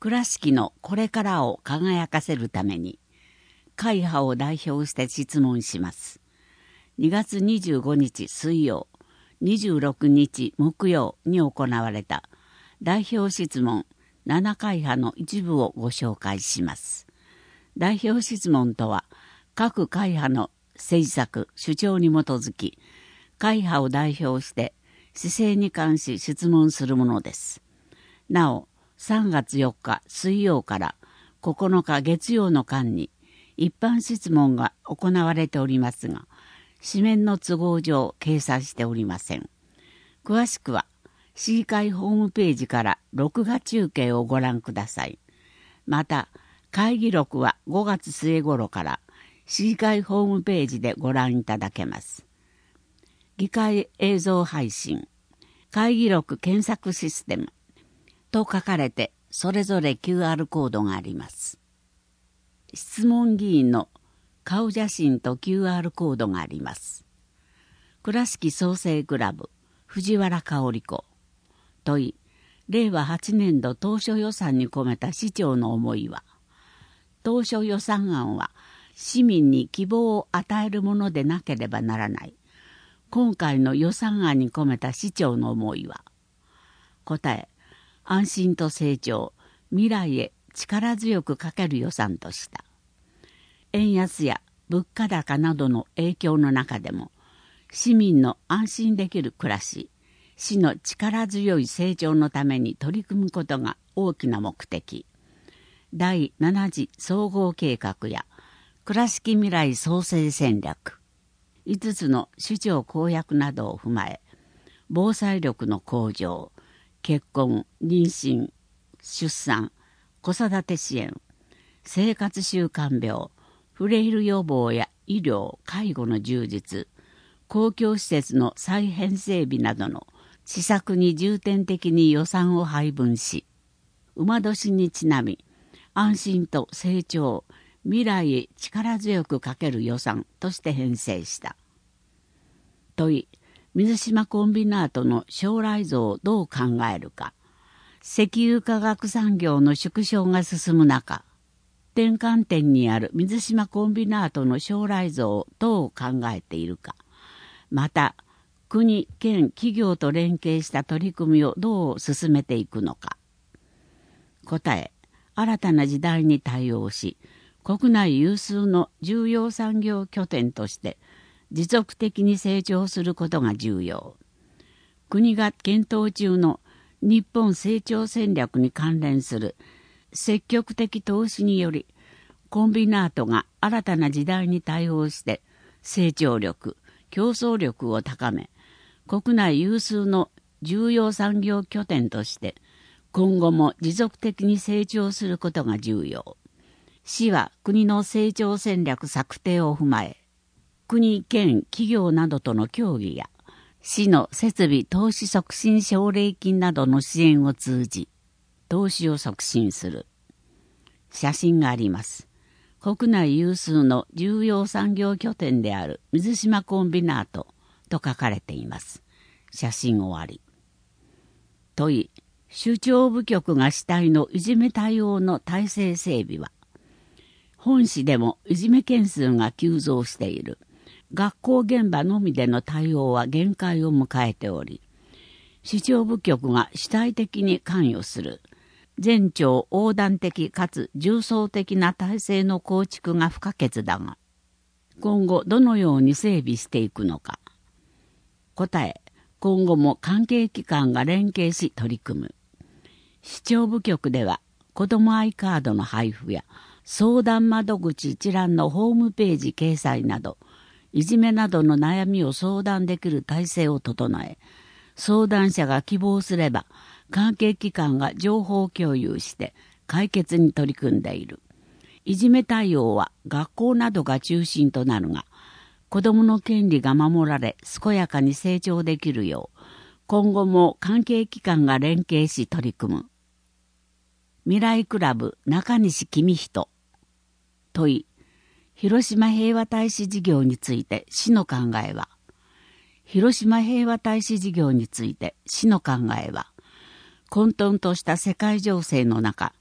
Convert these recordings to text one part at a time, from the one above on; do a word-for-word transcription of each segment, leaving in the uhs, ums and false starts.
倉敷のこれからを輝かせるために、会派を代表して質問します。にがつにじゅうごにち水曜、にじゅうろくにち木曜に行われた代表質問なな会派の一部をご紹介します。代表質問とは、各会派の政策、主張に基づき、会派を代表して姿勢に関し質問するものです。なお、さんがつよっか水曜からここのか月曜の間に一般質問が行われておりますが、紙面の都合上掲載しておりません。詳しくは市議会ホームページから録画中継をご覧ください。また、会議録はごがつ末頃から市議会ホームページでご覧いただけます。議会映像配信、会議録検索システムと書かれて、それぞれ キューアール コードがあります。質問議員の顔写真と キューアール コードがあります。倉敷創生クラブ藤原香織子問い、れいわはちねんど当初予算に込めた市長の思いは、当初予算案は市民に希望を与えるものでなければならない。今回の予算案に込めた市長の思いは、答え、安心と成長、未来へ力強くかける予算とした。円安や物価高などの影響の中でも、市民の安心できる暮らし、市の力強い成長のために取り組むことが大きな目的。だいなな次総合計画や倉敷未来創生戦略、いつつの首長公約などを踏まえ、防災力の向上、結婚、妊娠、出産、子育て支援、生活習慣病、フレイル予防や医療・介護の充実、公共施設の再編整備などの施策に重点的に予算を配分し、馬年にちなみ、安心と成長、未来へ力強くかける予算として編成した。問い、水島コンビナートの将来像をどう考えるか。石油化学産業の縮小が進む中、転換点にある水島コンビナートの将来像をどう考えているか。また、国、県、企業と連携した取り組みをどう進めていくのか。答え、新たな時代に対応し、国内有数の重要産業拠点として持続的に成長することが重要。国が検討中の日本成長戦略に関連する積極的投資により、コンビナートが新たな時代に対応して成長力、競争力を高め、国内有数の重要産業拠点として今後も持続的に成長することが重要。市は国の成長戦略策定を踏まえ、国、県、企業などとの協議や市の設備投資促進奨励金などの支援を通じ、投資を促進する。写真があります。国内有数の重要産業拠点である水島コンビナートと書かれています。写真終わり。問い、首長部局が主体のいじめ対応の体制整備は、本市でもいじめ件数が急増している。学校現場のみでの対応は限界を迎えており、首長部局が主体的に関与する全庁横断的かつ重層的な体制の構築が不可欠だが、今後どのように整備していくのか。答え、今後も関係機関が連携し取り組む。市長部局では子どもアイカードの配布や相談窓口一覧のホームページ掲載など、いじめなどの悩みを相談できる体制を整え、相談者が希望すれば関係機関が情報共有して解決に取り組んでいる。いじめ対応は学校などが中心となるが、子どもの権利が守られ健やかに成長できるよう、今後も関係機関が連携し取り組む。未来クラブ中西公人問い、広島平和大使事業について市の考えは。広島平和大使事業について市の考えは、混沌とした世界情勢の中、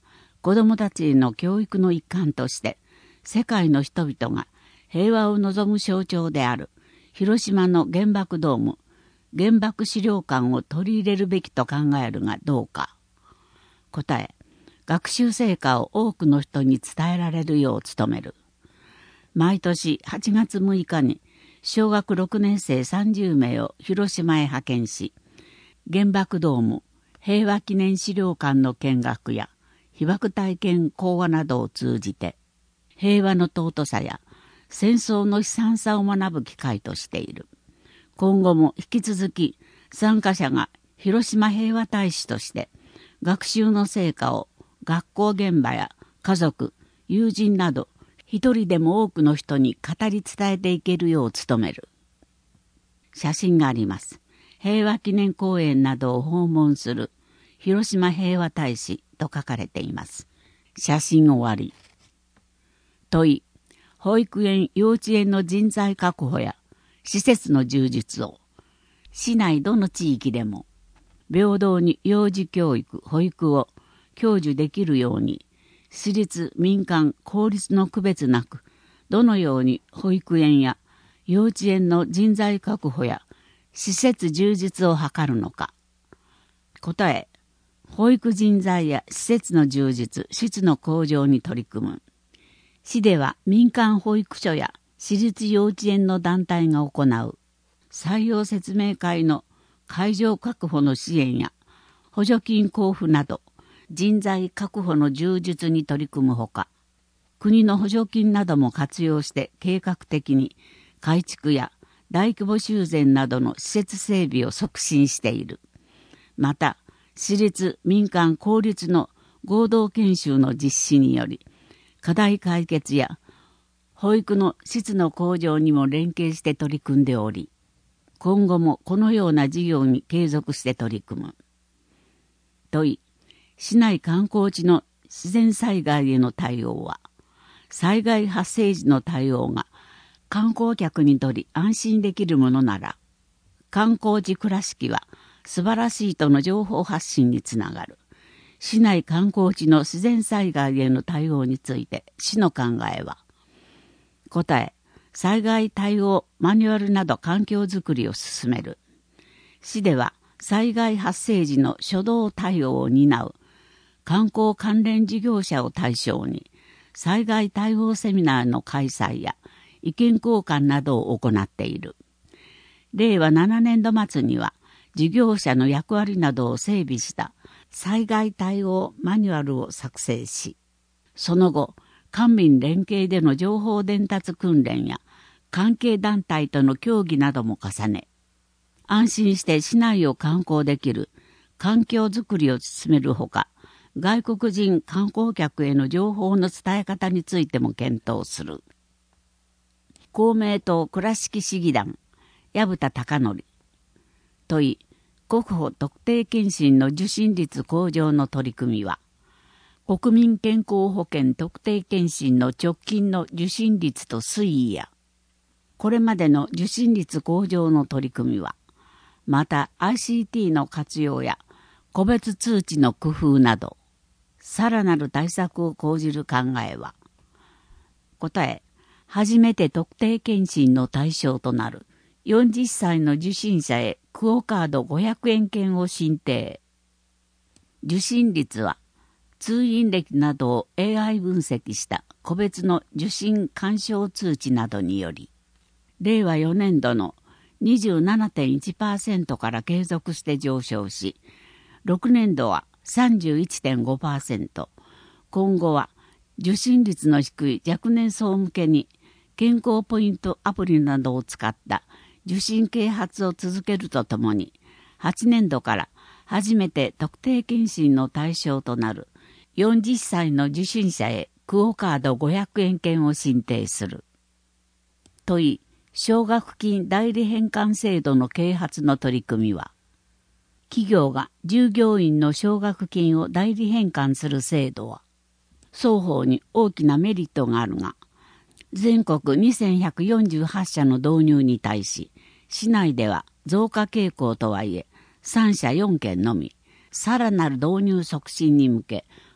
子どもたちへの教育の一環として世界の人々が平和を望む象徴である広島の原爆ドーム、原爆資料館を取り入れるべきと考えるがどうか。答え、学習成果を多くの人に伝えられるよう努める。毎年はちがつむいかに小学ろくねんせいさんじゅうめいを広島へ派遣し、原爆ドーム、平和記念資料館の見学や被爆体験講話などを通じて、平和の尊さや戦争の悲惨さを学ぶ機会としている。今後も引き続き参加者が広島平和大使として学習の成果を学校現場や家族、友人など一人でも多くの人に語り伝えていけるよう努める。写真があります。平和記念公園などを訪問する広島平和大使と書かれています。写真終わり。問い、保育園・幼稚園の人材確保や施設の充実を市内どの地域でも平等に幼児教育・保育を享受できるように私立・民間・公立の区別なくどのように保育園や幼稚園の人材確保や施設充実を図るのか。答え、保育人材や施設の充実、質の向上に取り組む。市では民間保育所や私立幼稚園の団体が行う採用説明会の会場確保の支援や補助金交付など人材確保の充実に取り組むほか、国の補助金なども活用して計画的に改築や大規模修繕などの施設整備を促進している。また、私立民間公立の合同研修の実施により、課題解決や保育の質の向上にも連携して取り組んでおり、今後もこのような事業に継続して取り組む。問い、市内観光地の自然災害への対応は、災害発生時の対応が観光客にとり安心できるものなら、観光地倉敷は素晴らしいとの情報発信につながる。市内観光地の自然災害への対応について市の考えは。答え、災害対応マニュアルなど環境づくりを進める。市では災害発生時の初動対応を担う観光関連事業者を対象に災害対応セミナーの開催や意見交換などを行っている。れいわななねんど末には事業者の役割などを整備した災害対応マニュアルを作成し、その後、官民連携での情報伝達訓練や関係団体との協議なども重ね、安心して市内を観光できる環境づくりを進めるほか、外国人観光客への情報の伝え方についても検討する。公明党倉敷市議団、薮田貴則。問い、国保特定健診の受診率向上の取り組みは、国民健康保険特定健診の直近の受診率と推移や、これまでの受診率向上の取り組みは、また アイシーティー の活用や個別通知の工夫など、さらなる対策を講じる考えは。答え、初めて特定健診の対象となるよんじゅっさいの受診者へクオカードごひゃくえん券を申請。受診率は通院歴などを エーアイ 分析した個別の受診勧奨通知などにより、れいわよねんどの にじゅうななてんいちパーセント から継続して上昇し、ろくねんどは さんじゅういってんごパーセント、今後は受診率の低い若年層向けに健康ポイントアプリなどを使った受診啓発を続けるとともに、はちねんどから初めて特定健診の対象となるよんじゅっさいの受診者へクオカードごひゃくえん券を申請する。問い、奨学金代理返還制度の啓発の取り組みは、企業が従業員の奨学金を代理返還する制度は、双方に大きなメリットがあるが、全国にせんひゃくよんじゅうはちしゃの導入に対し、市内では増加傾向とはいえ、さんしゃよんけんのみ、さらなる導入促進に向け、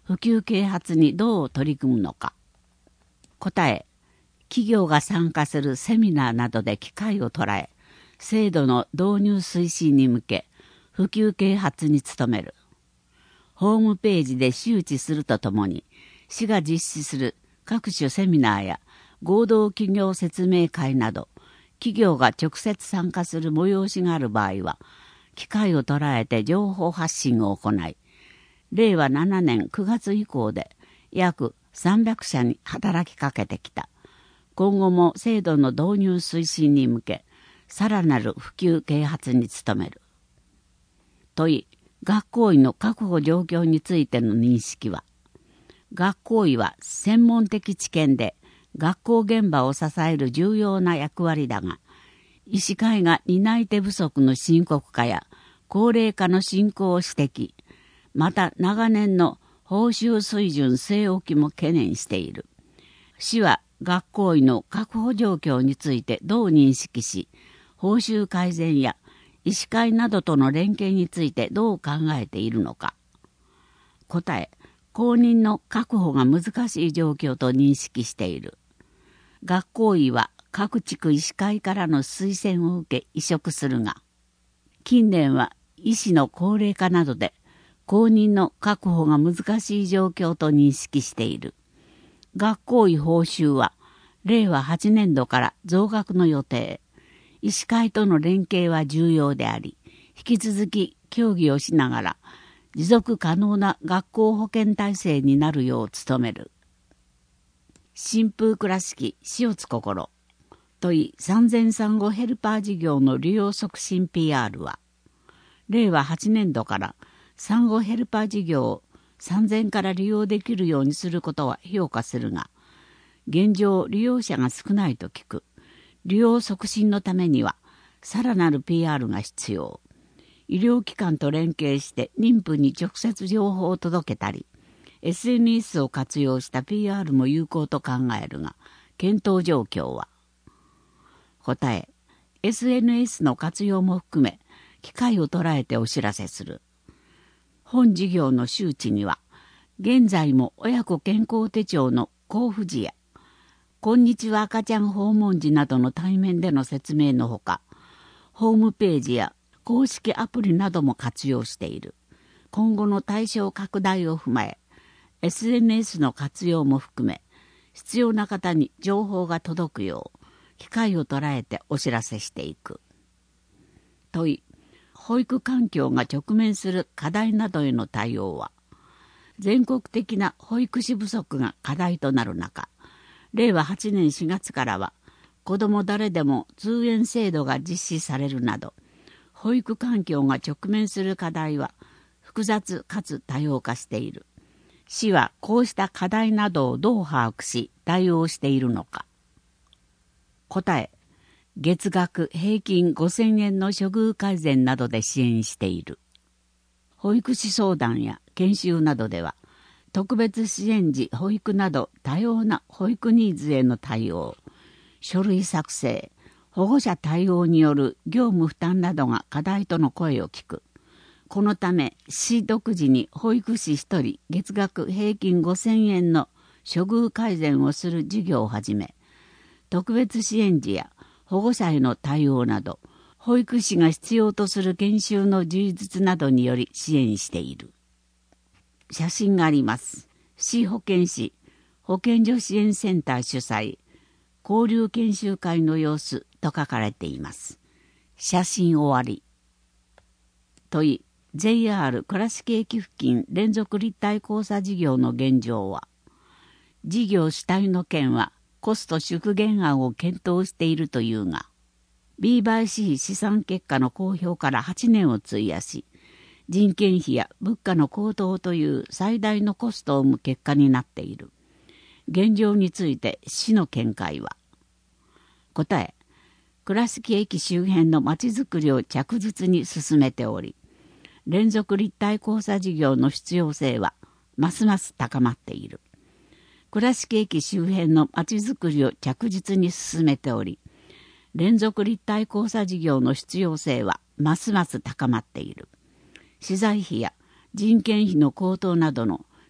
普及啓発にどう取り組むのか。答え、企業が参加するセミナーなどで機会を捉え、制度の導入推進に向け、普及啓発に努める。ホームページで周知するとともに、市が実施する各種セミナーや合同企業説明会など、企業が直接参加する催しがある場合は、機会を捉えて情報発信を行い、れいわななねんくがつ以降で約さんびゃくしゃに働きかけてきた。今後も制度の導入推進に向け、さらなる普及啓発に努める。問い、学校医の確保状況についての認識は、学校医は専門的知見で学校現場を支える重要な役割だが、医師会が担い手不足の深刻化や高齢化の進行を指摘、また長年の報酬水準据え置きも懸念している。市は学校医の確保状況についてどう認識し、報酬改善や医師会などとの連携についてどう考えているのか。答え、公認の確保が難しい状況と認識している。学校医は各地区医師会からの推薦を受け委嘱するが、近年は医師の高齢化などで公認の確保が難しい状況と認識している。学校医報酬はれいわはちねんどから増額の予定。医師会との連携は重要であり、引き続き協議をしながら持続可能な学校保健体制になるよう努める。新風倉敷塩津心問い産前産後ヘルパー事業の利用促進 ピーアール は、れいわはちねんどから産後ヘルパー事業を産前から利用できるようにすることは評価するが、現状利用者が少ないと聞く。利用促進のためにはさらなる ピーアール が必要。医療機関と連携して妊婦に直接情報を届けたり、エスエヌエス を活用した ピーアール も有効と考えるが、検討状況は。答え、エスエヌエス の活用も含め、機会を捉えてお知らせする。本事業の周知には、現在も親子健康手帳の交付時や、こんにちは赤ちゃん訪問時などの対面での説明のほか、ホームページや公式アプリなども活用している。今後の対象拡大を踏まえ、エスエヌエス の活用も含め、必要な方に情報が届くよう、機会を捉えてお知らせしていく。問い、保育環境が直面する課題などへの対応は、全国的な保育士不足が課題となる中、れいわはちねんしがつからは、子ども誰でも通園制度が実施されるなど、保育環境が直面する課題は複雑かつ多様化している。市はこうした課題などをどう把握し対応しているのか。答え、月額平均ごせんえんの処遇改善などで支援している。保育士相談や研修などでは、特別支援時保育など多様な保育ニーズへの対応、書類作成、保護者対応による業務負担などが課題との声を聞く。このため、市独自に保育士ひとり月額平均ごせんえんの処遇改善をする事業をはじめ、特別支援時や保護者への対応など、保育士が必要とする研修の充実などにより支援している。写真があります。市保健師保健所支援センター主催交流研修会の様子と書かれています。写真終わり。問い、ジェイアール 倉敷駅付近連続立体交差事業の現状は、事業主体の県はコスト縮減案を検討しているというが、ビーバイシー 試算結果の公表からはちねんを費やし、人件費や物価の高騰という最大のコストを生む結果になっている。現状について市の見解は。答え、倉敷駅周辺のまちづくりを着実に進めており、連続立体交差事業の必要性はますます高まっている。倉敷駅周辺のまちづくりを着実に進めており、連続立体交差事業の必要性はますます高まっている。資材費や人件費の高騰などの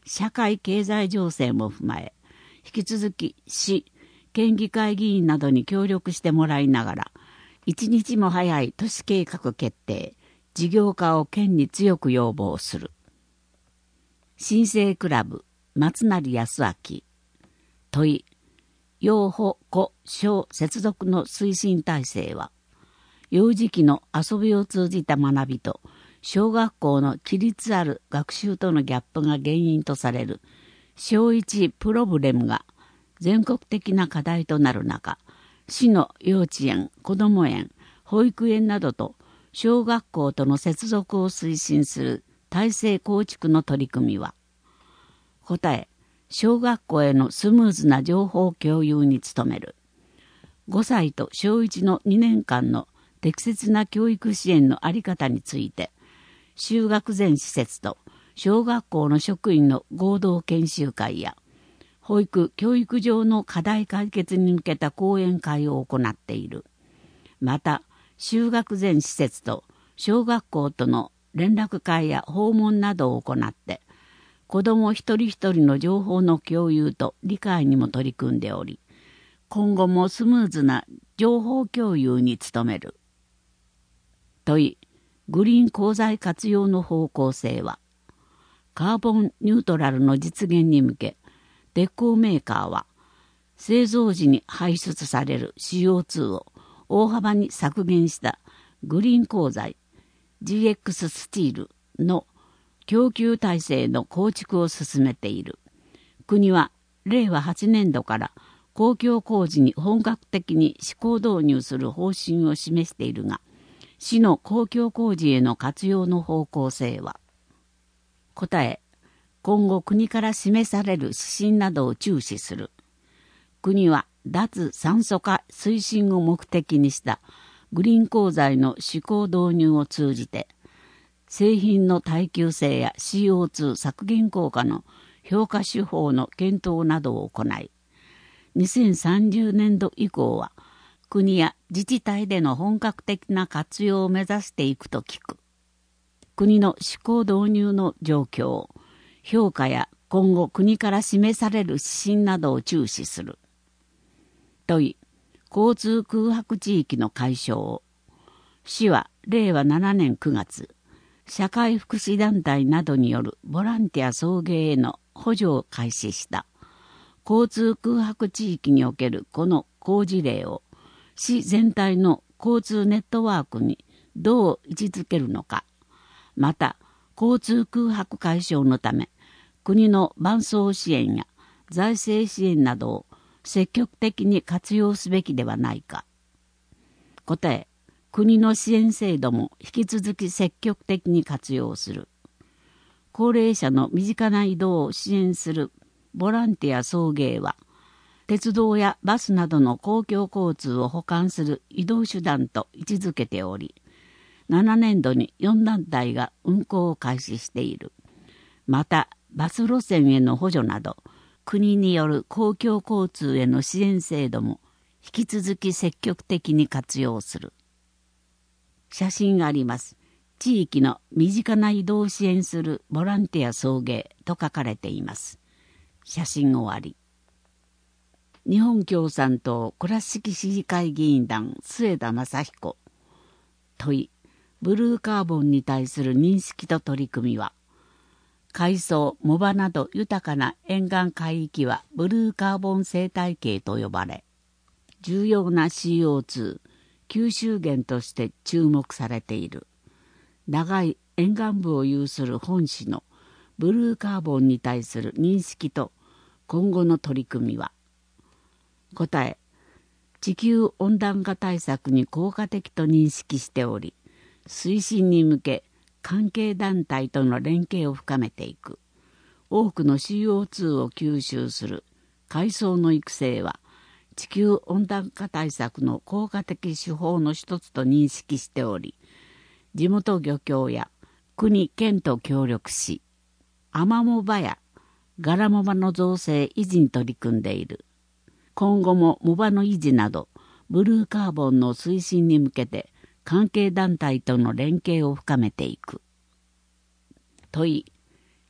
社会経済情勢も踏まえ、引き続き市、県議会議員などに協力してもらいながら、一日も早い都市計画決定、事業化を県に強く要望する。新生クラブ松成康明問い、幼保子小接続の推進体制は、幼児期の遊びを通じた学びと小学校の規律ある学習とのギャップが原因とされる小一プロブレムが全国的な課題となる中、市の幼稚園、こども園、保育園などと小学校との接続を推進する体制構築の取り組みは、答え、小学校へのスムーズな情報共有に努める。ごさいと小いちのにねんかんの適切な教育支援の在り方について、就学前施設と小学校の職員の合同研修会や、保育・教育上の課題解決に向けた講演会を行っている。また、就学前施設と小学校との連絡会や訪問などを行って、子ども一人一人の情報の共有と理解にも取り組んでおり、今後もスムーズな情報共有に努める。問い、グリーン鋼材活用の方向性は、カーボンニュートラルの実現に向け、鉄鋼メーカーは、製造時に排出される シーオーツー を大幅に削減したグリーン鋼材 ジーエックス スチールの供給体制の構築を進めている。国はれいわはちねんどから公共工事に本格的に試行導入する方針を示しているが、市の公共工事への活用の方向性は、答え、今後国から示される指針などを注視する。国は脱酸素化推進を目的にしたグリーン鋼材の試行導入を通じて、製品の耐久性や シーオーツー 削減効果の評価手法の検討などを行い、にせんさんじゅうねんど以降は国や自治体での本格的な活用を目指していくと聞く。国の試行導入の状況、評価や今後国から示される指針などを注視する。問い、交通空白地域の解消を、市はれいわななねんくがつ、社会福祉団体などによるボランティア送迎への補助を開始した。交通空白地域におけるこの好事例を市全体の交通ネットワークにどう位置づけるのか、また交通空白解消のため国の伴走支援や財政支援などを積極的に活用すべきではないか。答え、国の支援制度も引き続き積極的に活用する。高齢者の身近な移動を支援するボランティア送迎は、鉄道やバスなどの公共交通を補完する移動手段と位置づけており、ななねんどによんだんたいが運行を開始している。また、バス路線への補助など、国による公共交通への支援制度も引き続き積極的に活用する。写真があります。地域の身近な移動を支援するボランティア送迎と書かれています。写真終わり。日本共産党倉敷市議会議員団末田正彦問い、ブルーカーボンに対する認識と取り組みは、海藻、藻場など豊かな沿岸海域はブルーカーボン生態系と呼ばれ、重要な シーオーツー、吸収源として注目されている。長い沿岸部を有する本市のブルーカーボンに対する認識と今後の取り組みは、答え、地球温暖化対策に効果的と認識しており、推進に向け関係団体との連携を深めていく。多くの シーオーツー を吸収する海藻の育成は、地球温暖化対策の効果的手法の一つと認識しており、地元漁協や国県と協力し、アマモ場やガラモ場の造成維持に取り組んでいる。今後も藻場の維持などブルーカーボンの推進に向けて関係団体との連携を深めていく。問い、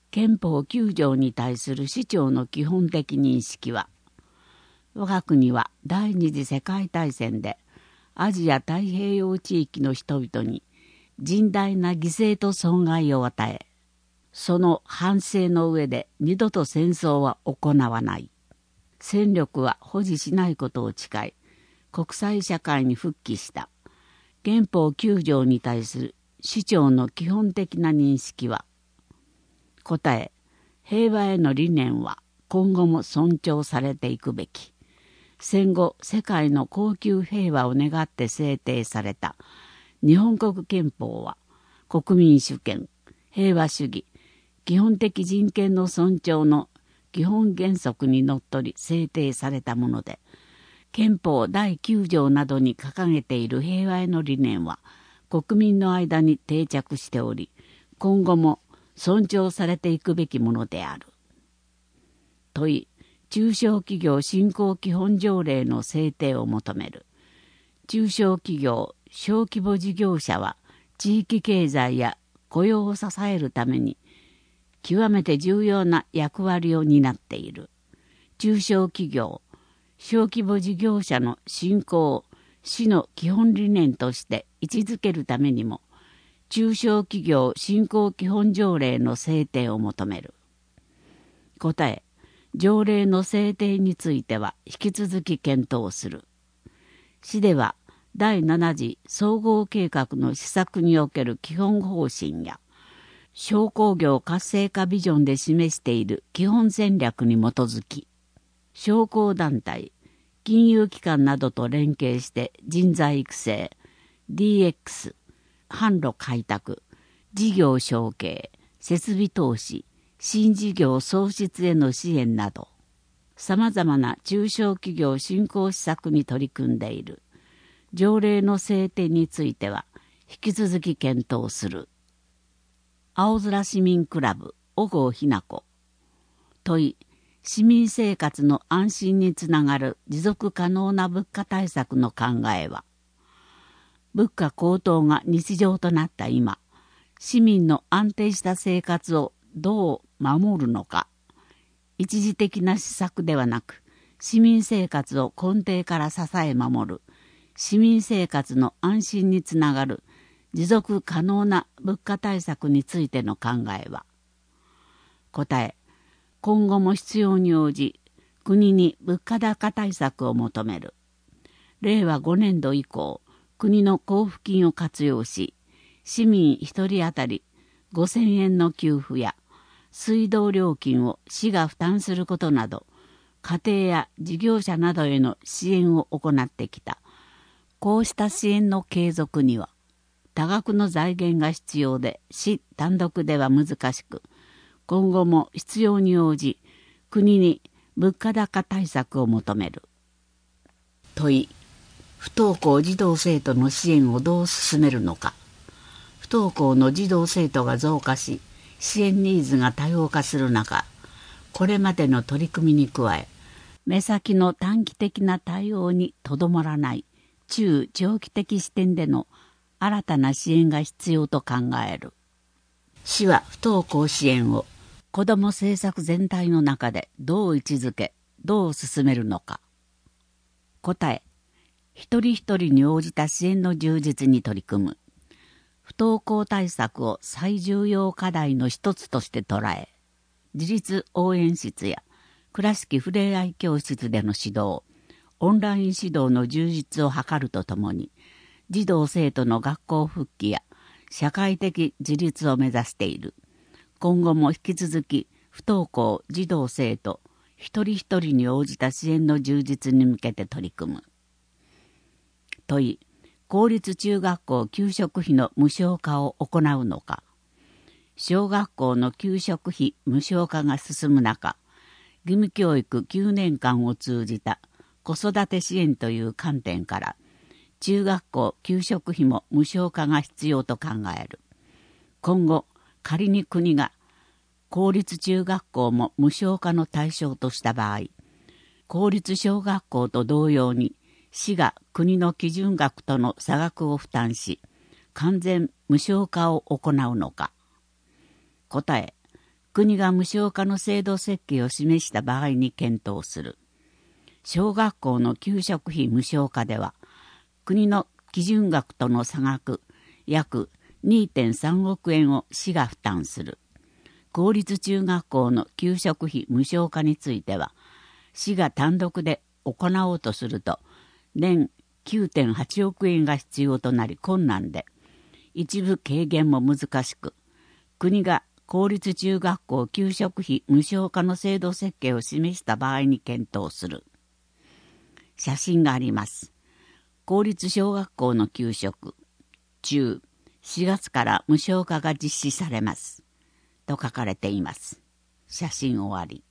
憲法きゅう条に対する市長の基本的認識は、我が国は第二次世界大戦でアジア太平洋地域の人々に甚大な犠牲と損害を与え、その反省の上で二度と戦争は行わない。戦力は保持しないことを誓い、国際社会に復帰した。憲法きゅう条に対する市長の基本的な認識は、答え、平和への理念は今後も尊重されていくべき。戦後世界の恒久平和を願って制定された日本国憲法は、国民主権、平和主義、基本的人権の尊重の基本原則にのっとり制定されたもので、憲法だいきゅう条などに掲げている平和への理念は国民の間に定着しており、今後も尊重されていくべきものである。問い、中小企業振興基本条例の制定を求める。中小企業、小規模事業者は地域経済や雇用を支えるために極めて重要な役割を担っている。中小企業、小規模事業者の振興を市の基本理念として位置づけるためにも、中小企業振興基本条例の制定を求める。答え、条例の制定については引き続き検討する。市ではだいなな次総合計画の施策における基本方針や、商工業活性化ビジョンで示している基本戦略に基づき、商工団体、金融機関などと連携して人材育成、ディーエックス、販路開拓、事業承継、設備投資、新事業創出への支援など、さまざまな中小企業振興施策に取り組んでいる。条例の制定については引き続き検討する。青空市民クラブ、小郷ひな子。問い、市民生活の安心につながる持続可能な物価対策の考えは、物価高騰が日常となった今、市民の安定した生活をどう守るのか、一時的な施策ではなく、市民生活を根底から支え守る、市民生活の安心につながる持続可能な物価対策についての考えは、答え、今後も必要に応じ国に物価高対策を求める。れいわごねんど以降、国の交付金を活用し、市民一人当たりごせんえんの給付や水道料金を市が負担することなど、家庭や事業者などへの支援を行ってきた。こうした支援の継続には、多額の財源が必要で、市単独では難しく、今後も必要に応じ、国に物価高対策を求める。問い、不登校児童生徒の支援をどう進めるのか。不登校の児童生徒が増加し、支援ニーズが多様化する中、これまでの取り組みに加え、目先の短期的な対応にとどまらない中長期的視点での新たな支援が必要と考える。市は不登校支援を子ども政策全体の中でどう位置づけ、どう進めるのか。答え、一人一人に応じた支援の充実に取り組む。不登校対策を最重要課題の一つとして捉え、自立応援室や倉敷ふれあい教室での指導、オンライン指導の充実を図るとともに、児童生徒の学校復帰や社会的自立を目指している。今後も引き続き不登校児童生徒一人一人に応じた支援の充実に向けて取り組む。問い、公立中学校給食費の無償化を行うのか。小学校の給食費無償化が進む中、義務教育きゅうねんかんを通じた子育て支援という観点から、中学校給食費も無償化が必要と考える。今後、仮に国が公立中学校も無償化の対象とした場合、公立小学校と同様に市が国の基準額との差額を負担し、完全無償化を行うのか。答え、 国が無償化の制度設計を示した場合に検討する。小学校の給食費無償化では、国の基準額との差額約 にてんさんおくえんを市が負担する。公立中学校の給食費無償化については、市が単独で行おうとすると、年 きゅうてんはちおくえんが必要となり困難で、一部軽減も難しく、国が公立中学校給食費無償化の制度設計を示した場合に検討する。写真があります。公立小学校の給食、中、しがつから無償化が実施されます。と書かれています。写真終わり。